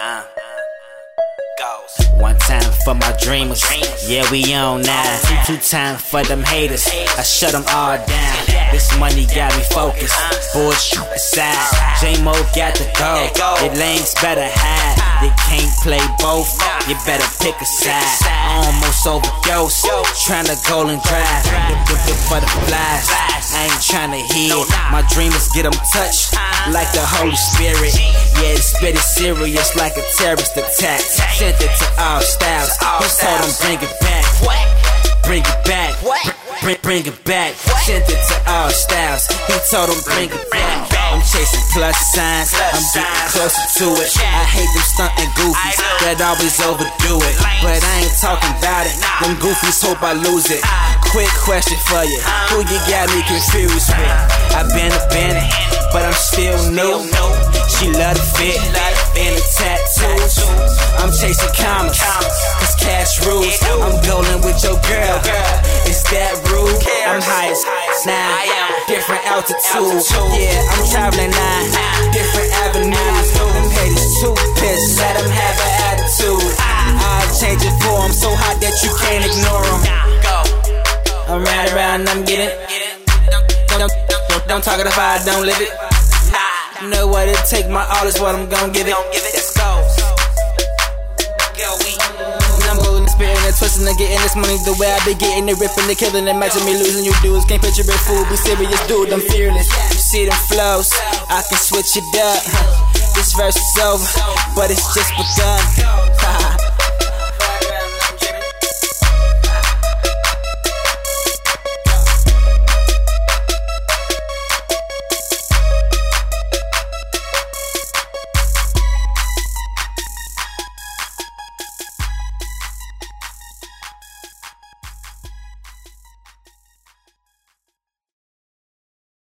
One time for my dreamers, yeah, we on now. Two times for them haters, I shut them all down. This money got me focused, bullshit aside. J-Mo got the go, your lanes better hide. They can't play both, you better pick a side. Almost overdose, tryna go and drive. For the flies, I ain't tryna hear. My dreamers get them touched like the Holy Spirit. Yeah, spit it serious like a terrorist attack. Sent it to all styles, he told them bring it back. Bring it back, bring it back. Sent it to all styles, he told them bring it back. I'm chasing plus signs, I'm getting closer to it. I hate them stuntin' goofies that always overdo it, but I ain't talking about it. Them goofies hope I lose it. Quick question for you, who you got me confused with? I've been abandoned, but I'm still new. She love the fit and the tattoos. I'm chasing commas, cause cash rules. I'm golden with your girl, is that rude? I'm high as now, different altitude. Yeah, I'm traveling now, different avenues. Them haters too pissed, let them have an attitude. I'll change it for them, so hot that you can't ignore them. I'm right around, I'm getting don't talk it if I don't live it. You know what it take, my all is what I'm gon' give it. Let's go. I'm holding, spitting and twisting and getting this money the way I be getting it, ripping and killing. Imagine me losing you dudes. Can't picture it, fool. Be serious, dude. I'm fearless. You see them flows, I can switch it up. This verse is over, but it's just begun.